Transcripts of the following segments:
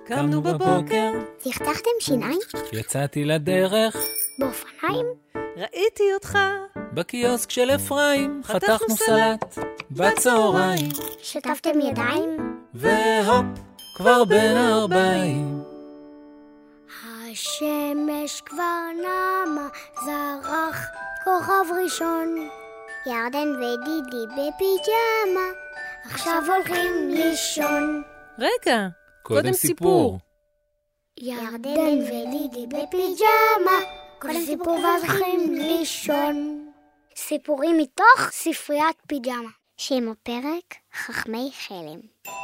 קמנו בבוקר, תחתכתם שיניים? יצאתי לדרך, באופניים? ראיתי אותך בקיוסק של אפרים, חתכנו סלט בצהריים, שטפתם ידיים? והופ, כבר בין 40. השמש כבר נמה, זרח כוכב ראשון. ירדן ודידי בפיג'מה, עכשיו הולכים לישון. רגע, קודם סיפור. ירדן ודידי בפיג'מה, קודם סיפור ואז הולכים לישון. סיפורים מתוך ספריית פיג'מה. שם הפרק חכמי חלם.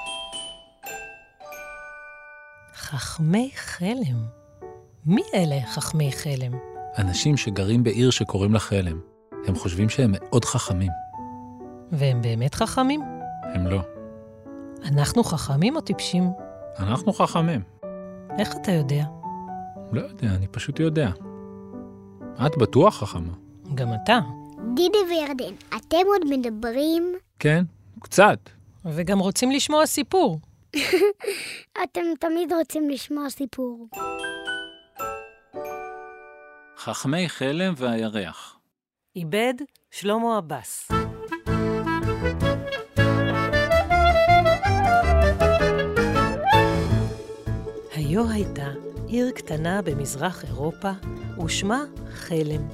חכמי חלם? מי אלה חכמי חלם? אנשים שגרים בעיר שקוראים לה חלם. הם חושבים שהם מאוד חכמים. והם באמת חכמים? הם לא. אנחנו חכמים או טיפשים? אנחנו חכמים. איך אתה יודע? לא יודע, אני פשוט יודע. את בטוח חכמה. גם אתה. דידי וירדן, אתם עוד מדברים? כן, קצת. וגם רוצים לשמוע סיפור. אתם תמיד רוצים לשמוע סיפור. חכמי חלם והירח. איבד שלמה עבאס. היו הייתה עיר קטנה במזרח אירופה, ושמה חלם.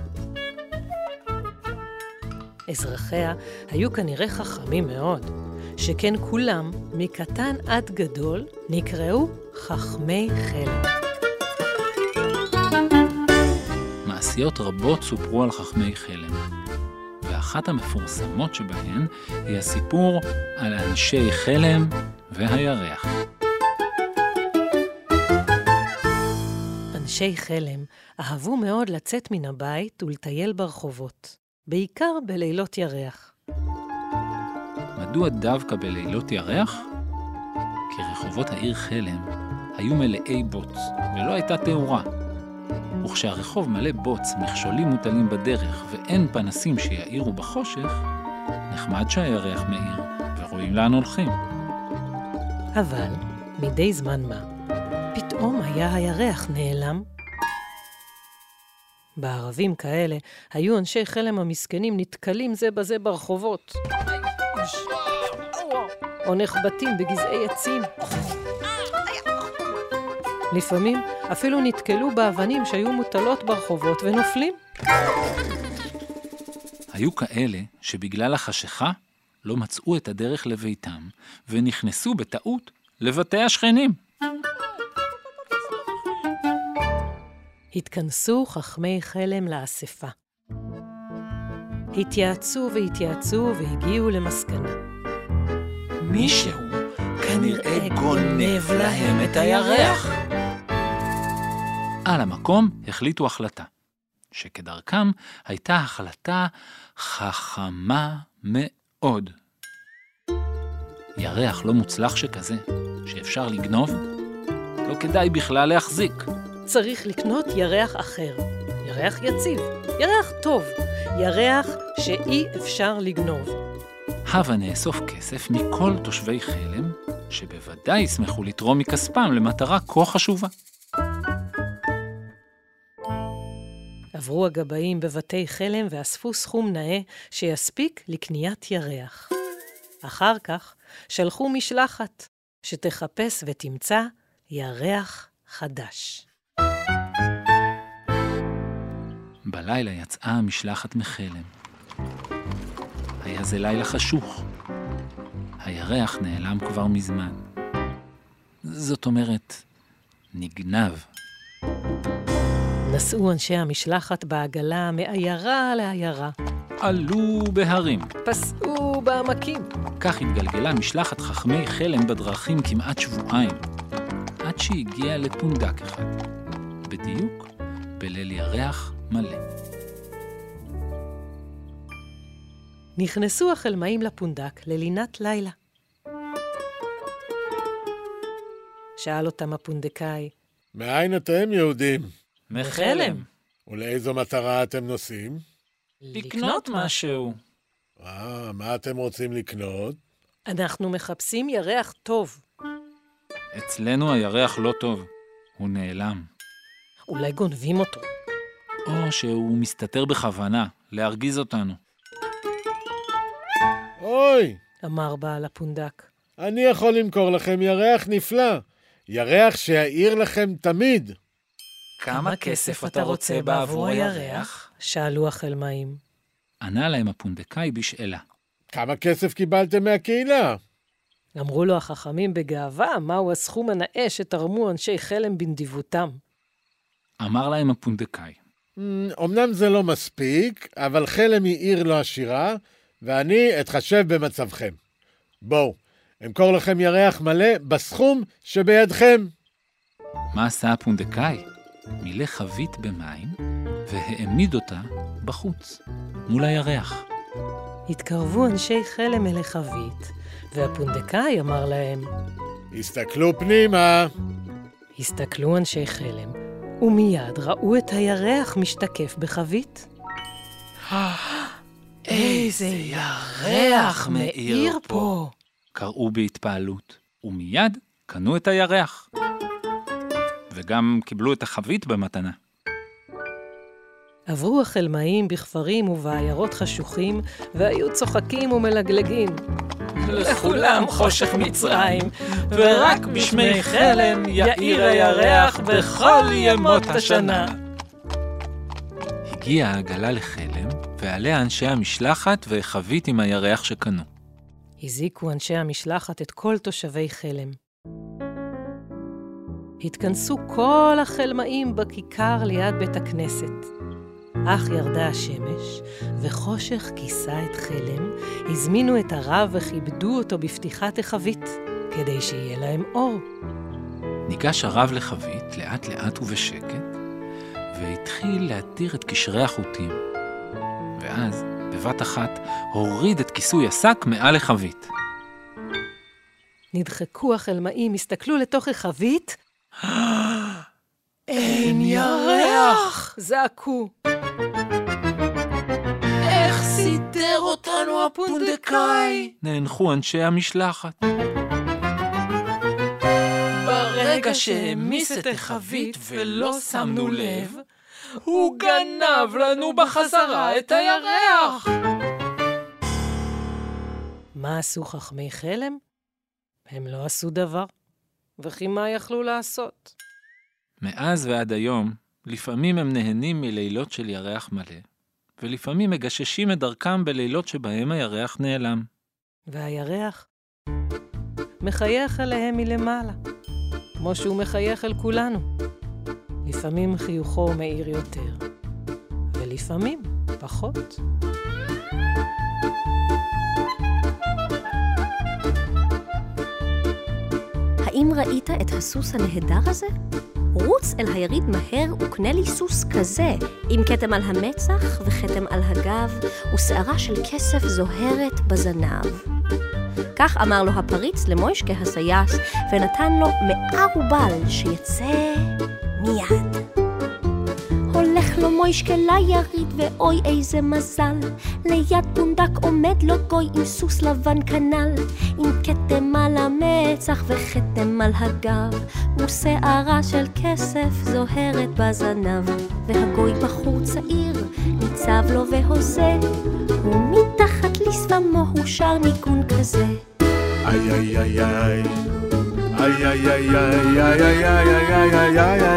אזרחיה היו כנראה חכמים מאוד, שכן כולם, מקטן עד גדול, נקראו חכמי חלם. מעשיות רבות סופרו על חכמי חלם, ואחת המפורסמות שבהן היא הסיפור על אנשי חלם והירח. אנשי חלם אהבו מאוד לצאת מן הבית ולטייל ברחובות, בעיקר בלילות ירח. מדוע דווקא בלילות ירח? כי רחובות העיר חלם היו מלאי בוץ, ולא הייתה תאורה. וכשהרחוב מלא בוץ, מכשולים מוטלים בדרך, ואין פנסים שיעירו בחושך, נחמד שהירח מאיר, ורואים לאן הולכים. אבל מדי זמן מה, פתאום היה הירח נעלם. בערבים כאלה היו אנשי חלם המסכנים נתקלים זה בזה ברחובות. או נחבטים בגזעי עצים. לפעמים אפילו נתקלו באבנים שהיו מוטלות ברחובות ונופלים. היו כאלה שבגלל החשיכה לא מצאו את הדרך לביתם, ונכנסו בטעות לבתי השכנים. התכנסו חכמי חלם לאספה. התייעצו והתייעצו והגיעו למסקנה. מישהו כנראה גונב להם את הירח. על המקום החליטו החלטה, שכדרכם הייתה החלטה חכמה מאוד. ירח לא מוצלח שכזה, שאפשר לגנוב, לא כדאי בכלל להחזיק. צריך לקנות ירח אחר, ירח יציב, ירח טוב, ירח שאי אפשר לגנוב. הווה נאסוף כסף מכל תושבי חלם, שבוודאי ישמחו לתרום מכספם למטרה כה חשובה. עברו הגבאים בבתי חלם ואספו סכום נאה שיספיק לקניית ירח. אחר כך שלחו משלחת שתחפש ותמצא ירח חדש. בלילה יצאה המשלחת מחלם. היה זה לילה חשוך. הירח נעלם כבר מזמן. זאת אומרת, נגנב. נסעו אנשי המשלחת בעגלה מעיירה לעיירה. עלו בהרים. פסעו בעמקים. כך התגלגלה משלחת חכמי חלם בדרכים כמעט שבועיים, עד שהגיעה לפונדק אחד, בדיוק בליל ירח מלא. נכנסו החלמאים לפונדק ללינת לילה. שאל אותם הפונדקאי, מאין אתם יהודים? מחלם. ולאיזו מטרה אתם נוסעים? לקנות משהו. מה אתם רוצים לקנות? אנחנו מחפשים ירח טוב. אצלנו הירח לא טוב, הוא נעלם. אולי גונבים אותו. או שהוא מסתתר בכוונה, להרגיז אותנו. אוי, אמר בעל הפונדק. אני יכול למכור לכם ירח נפלא. ירח שיעיר לכם תמיד. כמה כסף אתה רוצה בעבור הירח? שאלו החלמאים. ענה להם הפונדקאי בשאלה. כמה כסף קיבלתם מהקהילה? אמרו לו החכמים בגאווה מהו הסכום הנאה שתרמו אנשי חלם בנדיבותם. אמר להם הפונדקאי. אמנם זה לא מספיק, אבל חלם היא עיר לא עשירה, ואני אתחשב במצבכם. בואו, אמכור לכם ירח מלא בסכום שבידכם. מה עשה הפונדקאי? מילא חבית במים והעמיד אותה בחוץ, מול הירח. התקרבו אנשי חלם אל החבית, והפונדקאי אמר להם, הסתכלו פנימה. הסתכלו אנשי חלם, ומיד ראו את הירח משתקף בחבית. איזה ירח מאיר פה! קראו בהתפעלות, ומיד קנו את הירח. וגם קיבלו את החבית במתנה. עברו החלמאים בכפרים ובעיירות חשוכים, והיו צוחקים ומלגלגים. לכולם חושך מצרים, ורק בשמי חלם יאיר הירח בכל ימות השנה. הגיעה העגלה לחלם, ועליה אנשי המשלחת וחבית עם הירח שקנו. הזיקו אנשי המשלחת את כל תושבי חלם. התכנסו כל החלמאים בכיכר ליד בית הכנסת. אך ירדה השמש, וחושך כיסה את חלם, הזמינו את הרב וכיבדו אותו בפתיחת החבית, כדי שיהיה להם אור. ניגש הרב לחבית לאט לאט ובשקט, והתחיל להתיר את קשרי החוטים. ואז, בבת אחת, הוריד את כיסוי השק מעל החבית. נדחקו החלמאים, הסתכלו לתוך החבית. אין ירח! זעקו. איך סידר אותנו הפונדקאי? נאנחו אנשי המשלחת. ברגע שהמיס את החבית ולא שמנו לב, הוא גנב לנו בחזרה את הירח. מה עשו חכמי חלם? הם לא עשו דבר. וכי מה יכלו לעשות? מאז ועד היום, לפעמים הם נהנים מלילות של ירח מלא, ולפעמים מגששים את דרכם בלילות שבהם הירח נעלם. והירח מחייך עליהם מלמעלה, כמו שהוא מחייך אל כולנו. לפעמים חיוכו מאיר יותר, ולפעמים פחות. האם ראית את הסוס הנהדר הזה? רוץ אל היריד מהר וקנה לי סוס כזה, עם כתם על המצח וכתם על הגב, ושערה של כסף זוהרת בזנב. כך אמר לו הפריץ למוישקה הסייס, ונתן לו 100 רובל שיצא מיד. הולך לו מוישקה ליריד, ואוי איזה מזל, ליד פונדק עומד לו גוי עם סוס לבן כנל, עם כתם על המצח וכתם על הגב, ושערה של כסף זוהרת בזנב. והגוי בחור צעיר ניצב לו והוזה, ומתחת לשפמו הוא שר ניגון כזה. איי איי איי איי איי איי איי איי איי איי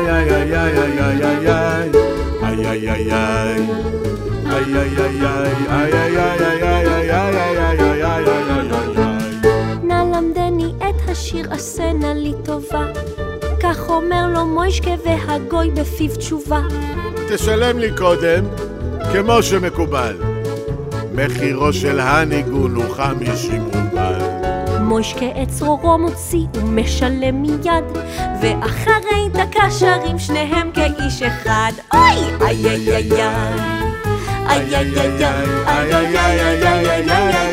נא למדני את השיר, עשה נא לי טובה, כך אומר לו מוישקה והגוי בפיו תשובה. תשלם לי קודם, כמו שמקובל. מחירו של הניגון הוא 50 רובל. מוישקה את צרורו מוציא ומשלם מיד, ואחרי דקה שרים שניהם כאיש אחד. אוי! איי איי איי איי איי איי איי איי איי איי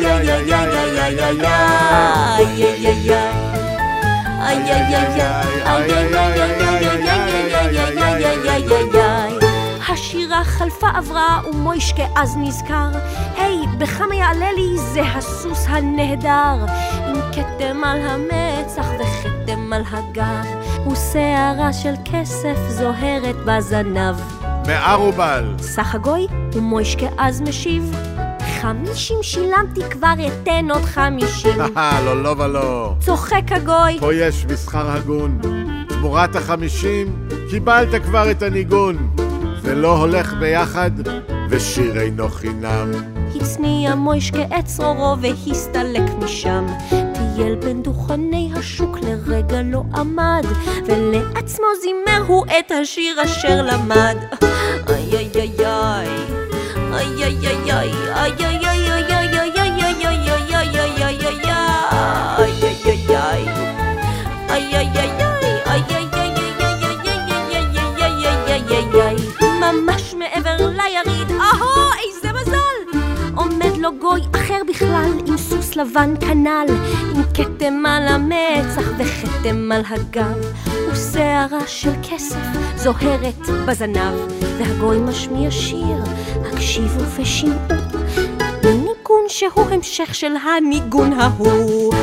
איי איי. השירה חלפה עברה ומוישקה אז נזכר, היי, בכמה יעלה לי זה הסוס הנהדר, עם כתם על המצח וכתם וכתם על הגב, ושערה של כסף זוהרת בזנב. מערובל. סך הגוי ומוישקה אז משיב, 50 שילמתי כבר, אתן עוד 50. לא, לא ולא. צוחק הגוי. פה יש מסחר הגון. תמורת ה50 קיבלת כבר את הניגון. זה לא הולך ביחד, ושיר אינו חינם. הצניע מוישקה את צרורו והסתלק משם. טייל בין דוכני השוק לרגע לא עמד, ולעצמו זימר הוא את השיר אשר למד. איי איי איי איי איי איי איי איי איי, ממש מעבר ליריד, איזה מזל! עומד לו גוי אחר בכלל, עם סוס לבן כנל, עם כתם על המצח וכתם על הגב, ושערה של כסף זוהרת בזנב, והגוי משמיע שיר, הקשיבו ושמעו, ניגון שהוא המשך של הניגון ההוא.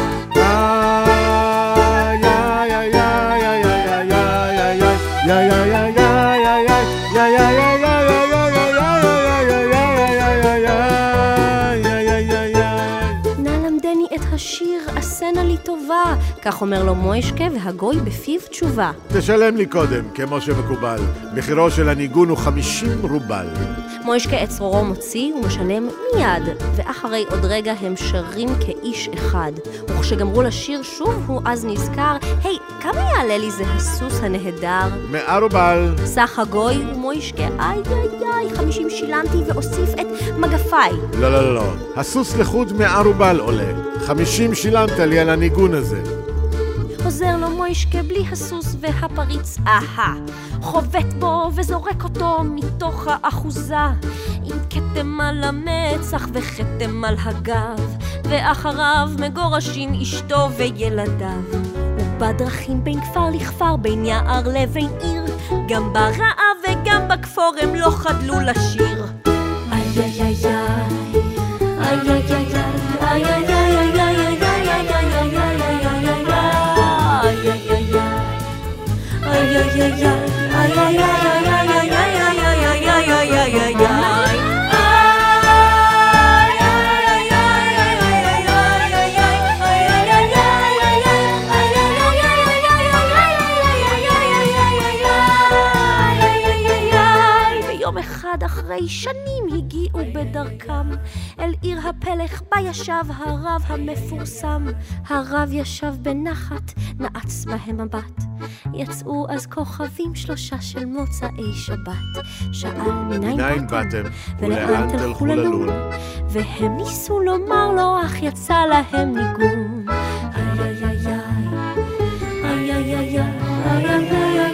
השיר עשנה לי טובה, כך אומר לו מוישקה, והגוי בפיו תשובה. תשלם לי קודם, כמו שמקובל. מחירו של הניגון הוא 50 רובל. מוישקה את צרורו מוציא ומשלם מיד, ואחרי עוד רגע הם שרים כאיש אחד. וכשגמרו לשיר שוב הוא אז נזכר, היי, כמה יעלה לי זה הסוס הנהדר? 100 רובל. סך הגוי ומוישקה, איי איי איי, 50 שילמתי ואוסיף את מגפיי. לא, לא, לא, הסוס לחוד 100 רובל עולה. 50 שילמת לי על הניגון הזה. עוזר לו מוישקה בלי הסוס והפריץ, חובט בו וזורק אותו מתוך האחוזה, עם כתם על המצח וכתם על הגב, ואחריו מגורשים אשתו וילדיו. ובדרכים בין כפר לכפר, בין יער לבין עיר, גם ברעה וגם בכפור הם לא חדלו לשיר. איי איי איי איי איי איי איי איי ביום אחד אחרי שנים הגיעו בדרכם אל עיר הפלך בה ישב הרב המפורסם. הרב ישב בנחת, נעץ בהם מבט. יצאו אז כוכבים 3 של מוצאי שבת. שאל מניין באתם ולאן תלכו ללון, והם ניסו לומר לו אך יצא להם ניגון. איי איי איי איי איי איי איי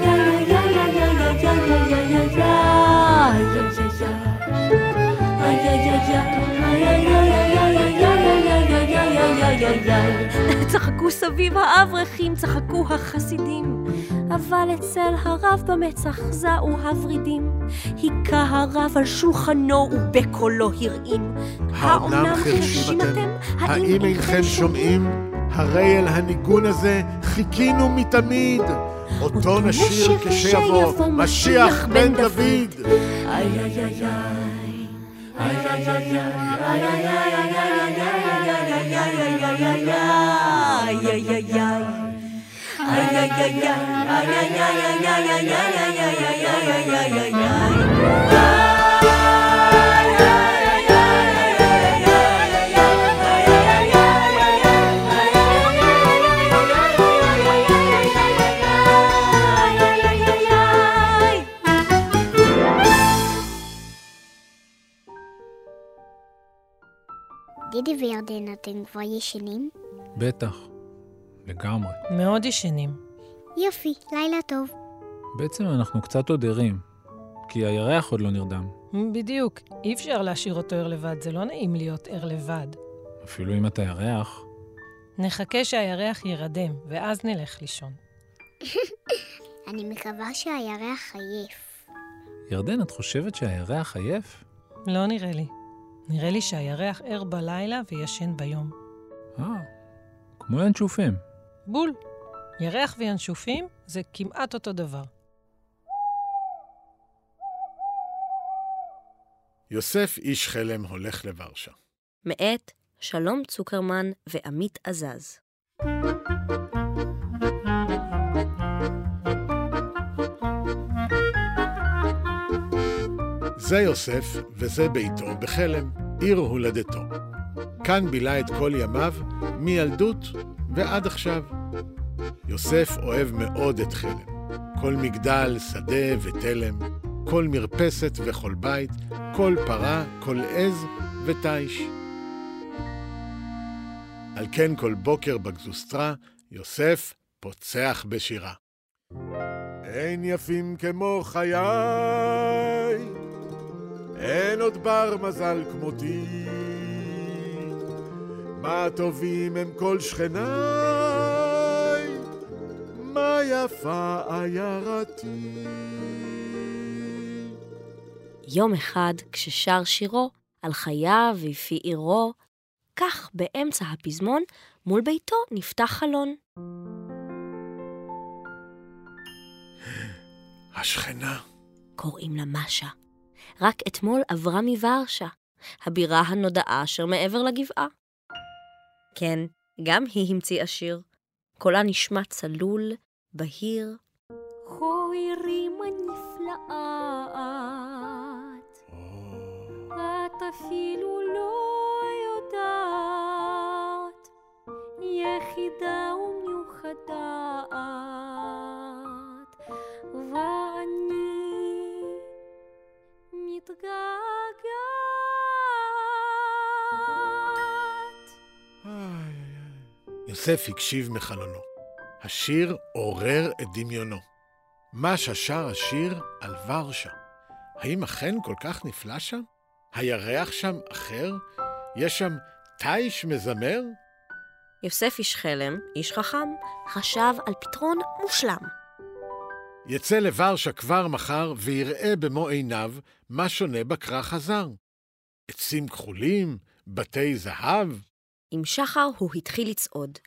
צחקו סביב האברכים, צחקו החסידים, אבל אצל הרב במצח זעו הורידים. היכה הרב על שולחנו ובקולו הרעים, האומנם חרשים אתם? האם אינכם שומעים? הרי אל הניגון הזה חיכינו מתמיד, אותו נשיר כשיבוא משיח בן דוד. איי איי איי איי איי איי דידי וירדן, אתם כבר ישנים? בטח, לגמרי. מאוד ישנים. יופי, לילה טוב. בעצם אנחנו קצת עוד ערים, כי הירח עוד לא נרדם. בדיוק, אי אפשר להשאיר אותו ער לבד, זה לא נעים להיות ער לבד. אפילו אם אתה ירח. נחכה שהירח ירדם, ואז נלך לישון. אני מקווה שהירח עייף. ירדן, את חושבת שהירח עייף? לא נראה לי. נראה לי שהירח ער בלילה וישן ביום. כמו ינשופים. בול. ירח וינשופים זה כמעט אותו דבר. יוסף איש חלם הולך לוורשה. מאת שלום צוקרמן ועמית עזז. זה יוסף וזה ביתו בחלם, עיר הולדתו. כאן בילה את כל ימיו, מילדות ועד עכשיו. יוסף אוהב מאוד את חלם. כל מגדל, שדה ותלם, כל מרפסת וכל בית, כל פרה, כל עז ותיש. על כן כל בוקר בגזוסטרה, יוסף פוצח בשירה. אין יפים כמו חיי, אין עוד בר מזל כמותי, מה טובים הם כל שכניי, מה יפה עיירתי. יום אחד, כששר שירו על חייו ויפי עירו, כך באמצע הפזמון, מול ביתו נפתח חלון. השכנה. קוראים לה משה. רק אתמול עברה מוורשה, הבירה הנודעה אשר מעבר לגבעה. כן, גם היא המציאה שיר. קולה נשמע צלול, בהיר. חוי רימה נפלאה את אפילו לא יודעת, יחידה ומיוחדת, ואני מתגעגעת. יוסף הקשיב מחלונו. השיר עורר את דמיונו. משה שר השיר על ורשה. האם אכן כל כך נפלא שם? הירח שם אחר? יש שם תיש מזמר? יוסף איש חלם, איש חכם, חשב על פתרון מושלם. יצא לוורשה כבר מחר ויראה במו עיניו מה שונה בכרך הזר. עצים כחולים, בתי זהב. עם שחר הוא התחיל לצעוד.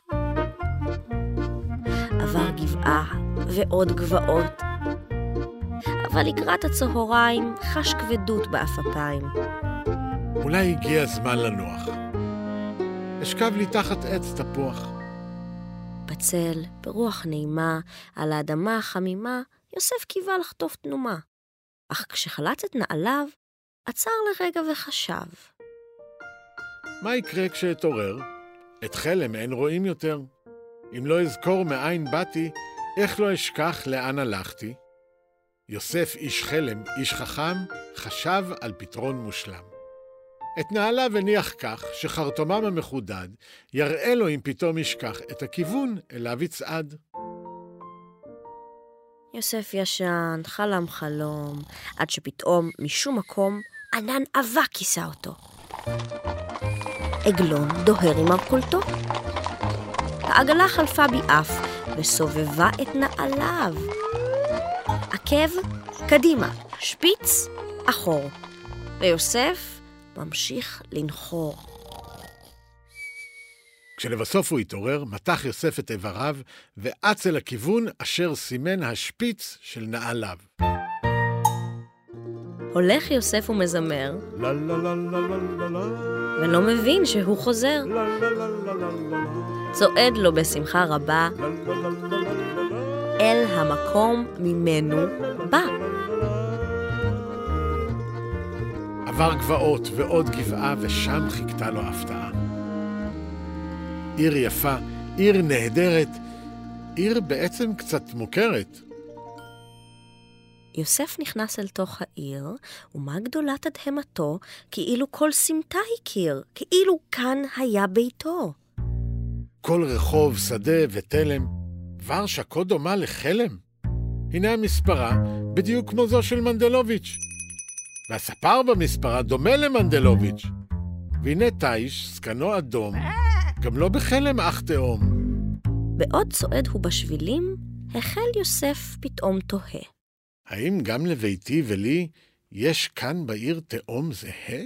עבר גבעה ועוד גבעות. אבל לקראת הצהריים חש כבדות באפיים. אולי הגיע הזמן לנוח. אשכב לי תחת עץ תפוח. בצל, ברוח נעימה, על האדמה החמימה, יוסף קיווה לחטוף תנומה. אך כשחלץ את נעליו, עצר לרגע וחשב. מה יקרה כשאתעורר? את חלם אין רואים יותר. אם לא אזכור מאין באתי, איך לא אשכח לאן הלכתי? יוסף איש חלם, איש חכם, חשב על פתרון מושלם. את נעליו הניח כך שחרטומם המחודד יראה לו אם פתאום ישכח את הכיוון אליו יצעד. יוסף ישן, חלם חלום, עד שפתאום משום מקום ענן אבק כיסה אותו. עגלון דוהר עם מרכולתו. העגלה חלפה ביעף וסובבה את נעליו. עקב קדימה, שפיץ אחור, ויוסף ממשיך לנחור. כשלבסוף הוא התעורר, מתח יוסף את איבריו ואץ אל הכיוון אשר סימן השפיץ של נעליו. הולך יוסף ומזמר, לה לה לה לה לה לה לה, ולא מבין שהוא חוזר. לה לה לה לה לה לה, צועד לו בשמחה רבה לה לה לה לה לה לה, אל המקום ממנו בא. עבר גבעות ועוד גבעה ושם חיכתה לו הפתעה. עיר יפה, עיר נהדרת, עיר בעצם קצת מוכרת. יוסף נכנס אל תוך העיר, ומה גדולה תדהמתו, כאילו כל סמטה הכיר, כאילו כאן היה ביתו. כל רחוב, שדה ותלם, ורשה כה דומה לחלם. הנה המספרה, בדיוק כמו זו של מנדלוביץ'. והספר במספרה דומה למנדלוביץ'. והנה תיש, סקנו אדום, גם לא בחלם אך תאום. בעוד צועד הוא בשבילים, החל יוסף פתאום תוהה. האם גם לביתי ולי יש כאן בעיר תאום זהה?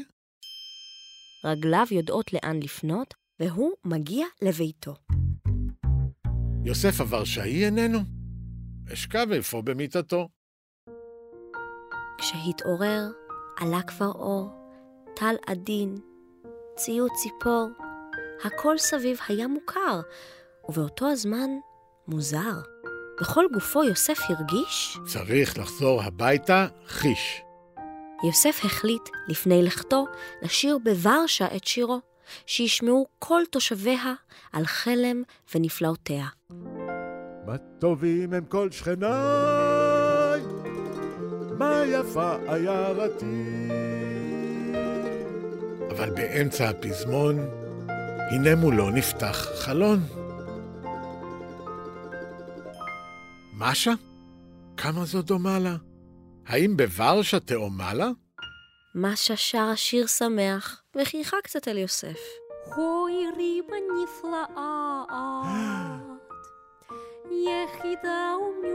רגליו יודעות לאן לפנות, והוא מגיע לביתו. יוסף הוורשאי איננו? אשכב איפה במיטתו. כשהתעורר, עלה כבר אור, טל עדין, ציוץ ציפור, הכל סביב היה מוכר, ובאותו הזמן מוזר. בכל גופו יוסף הרגיש, צריך לחזור הביתה חיש. יוסף החליט לפני לכתו לשיר בוורשה את שירו, שישמעו כל תושביה על חלם ונפלאותיה. מה טובים הם כל שכניי, מה יפה עיירתי. אבל באמצע הפזמון, הנה מולו נפתח חלון. משה? כמה זו דומה לה? האם בוורשה תאומה לה? משה שרה שיר שמח וחייכה קצת אל יוסף. אוי ריבה נפלאה את, יחידה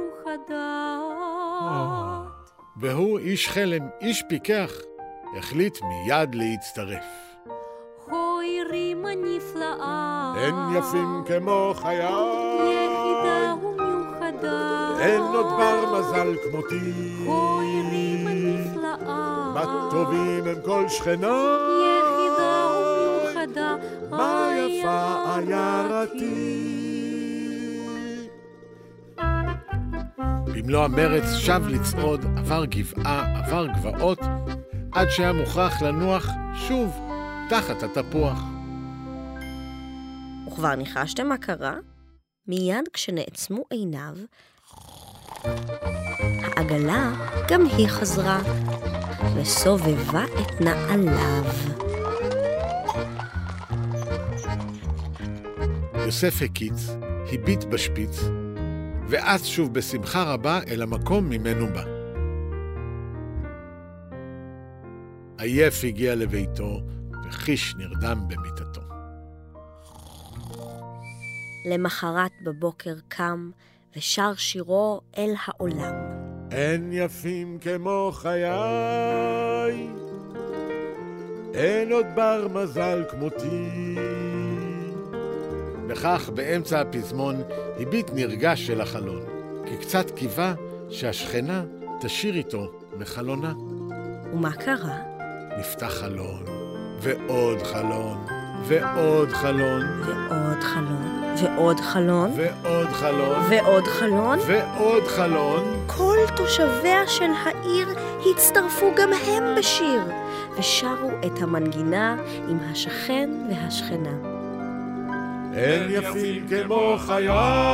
ומיוחדת. והוא איש חלם, איש פיקח, החליט מיד להצטרף. אוי ריבה נפלאה אין יפים כמו חיי, יחידה ומיוחדת. אין עוד בר מזל כמותי. אוי ריבה נפלאה מה טובים הם כל שכניי, יחידה ומיוחדה. מה יפה עיירתי. במלוא המרץ שב לצעוד, עבר גבעה, עבר גבעות, עד שהיה מוכרח לנוח שוב תחת התפוח. וכבר ניחשתם מה קרה? מיד כשנעצמו עיניו, העגלה גם היא חזרה, וסובבה את נעליו. יוסף הקיץ, הביט בשפיץ, ואז שוב בשמחה רבה אל המקום ממנו בא. עייף הגיע לביתו, וחיש נרדם במיטתו. למחרת בבוקר קם ושר שירו אל העולם. אין יפים כמו חיי, אין עוד בר מזל כמותי. וכך באמצע הפזמון הביט נרגש אל החלון, כי קצת קיווה שהשכנה תשיר איתו מחלונה. ומה קרה? נפתח חלון, ועוד חלון, ועוד חלון, ועוד חלון, ועוד חלון, ועוד חלון, ועוד חלון. ועוד חלון. כל תושביה של העיר הצטרפו גם הם בשיר, ושרו את המנגינה עם השכן והשכנה. אין יפים כמו חיי,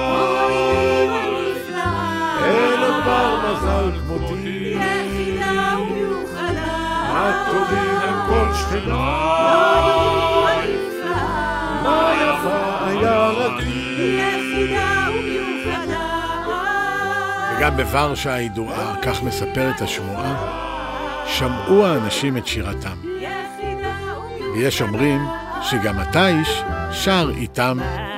אין עוד בר מזל כמותי. יחידה ומיוחדה. מה טובים הם כל שכניי, מה יפה עיירתי. יחידה ומיוחדה. וגם בוורשה הידועה, כך מספרת השמועה, שמעו האנשים את שירתם. יחידה ומיוחדה. ויש אומרים שגם אתה איש שר איתם.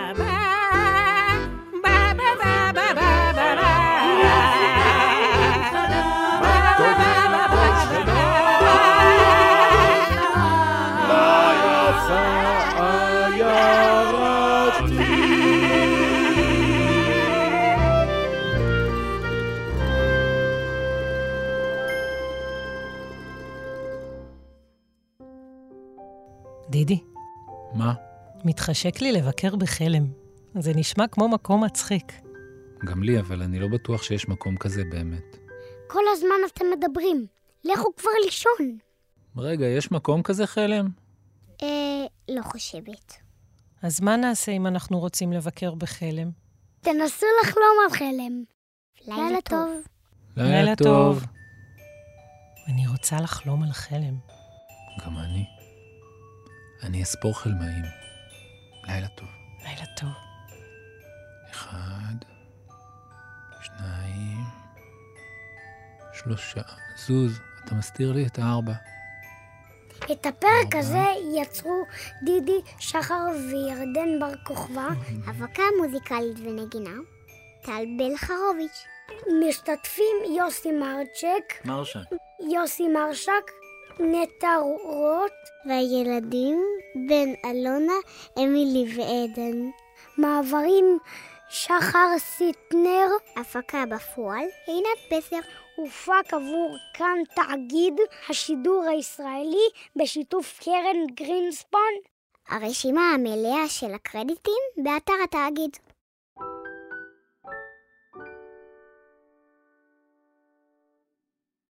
דידי, מה? מתחשק לי לבקר בחלם. זה נשמע כמו מקום מצחיק. גם לי, אבל אני לא בטוח שיש מקום כזה באמת. כל הזמן אתם מדברים. לכו כבר לישון. רגע, יש מקום כזה חלם? לא חושבת. אז מה נעשה אם אנחנו רוצים לבקר בחלם? תנסו לחלום על חלם. לילה טוב. לילה טוב. אני רוצה לחלום על חלם. גם אני. אני אספור חלמאים. לילה טוב. לילה טוב. 1, 2, 3. זוז, אתה מסתיר לי את 4. את הפרק הזה יצרו דידי שחר וירדן בר כוכבא, הפקה מוזיקלית ונגינה, טל בלחרוביץ'. משתתפים יוסי מרשק, נטע רוט, והילדים בן אלונה, אמילי ועדן. מעברים שחר סיטנר. הפקה בפועל, עינת פסר. הופק עבור כאן תאגיד השידור הישראלי בשיתוף קרן גרינספון. הרשימה המלאה של הקרדיטים באתר התאגיד.